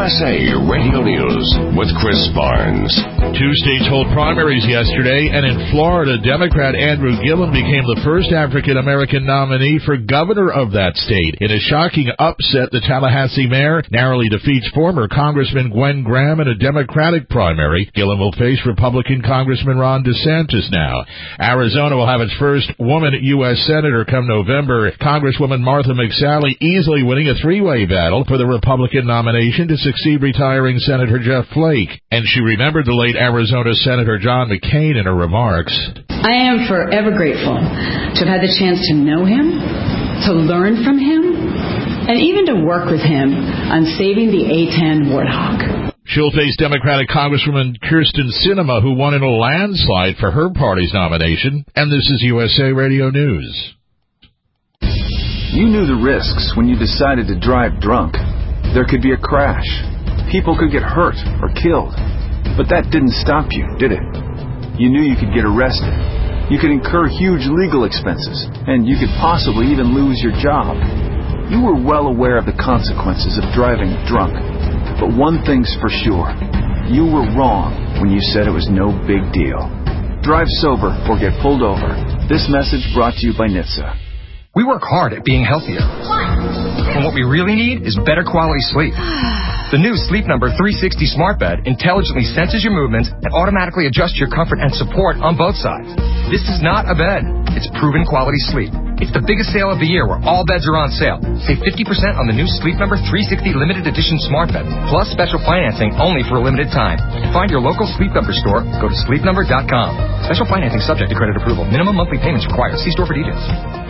USA Radio News with Chris Barnes. Two states hold primaries yesterday, and in Florida, Democrat Andrew Gillum became the first African-American nominee for governor of that state. In a shocking upset, the Tallahassee mayor narrowly defeats former Congressman Gwen Graham in a Democratic primary. Gillum will face Republican Congressman Ron DeSantis now. Arizona will have its first woman U.S. Senator come November. Congresswoman Martha McSally easily winning a three-way battle for the Republican nomination to succeed retiring Senator Jeff Flake. And she remembered the late Arizona Senator John McCain in her remarks. I am forever grateful to have had the chance to know him, to learn from him, and even to work with him on saving the A-10 Warthog. She'll face Democratic Congresswoman Kyrsten Sinema, who won in a landslide for her party's nomination. And this is USA Radio News. You knew the risks when you decided to drive drunk. There could be a crash. People could get hurt or killed. But that didn't stop you, did it? You knew you could get arrested. You could incur huge legal expenses, and you could possibly even lose your job. You were well aware of the consequences of driving drunk. But one thing's for sure. You were wrong when you said it was no big deal. Drive sober or get pulled over. This message brought to you by NHTSA. We work hard at being healthier. And what we really need is better quality sleep. The new Sleep Number 360 smart bed intelligently senses your movements and automatically adjusts your comfort and support on both sides. This is not a bed. It's proven quality sleep. It's the biggest sale of the year where all beds are on sale. Save 50% on the new Sleep Number 360 limited edition smart bed, plus special financing only for a limited time. To find your local Sleep Number store, go to sleepnumber.com. Special financing subject to credit approval. Minimum monthly payments required. See store for details.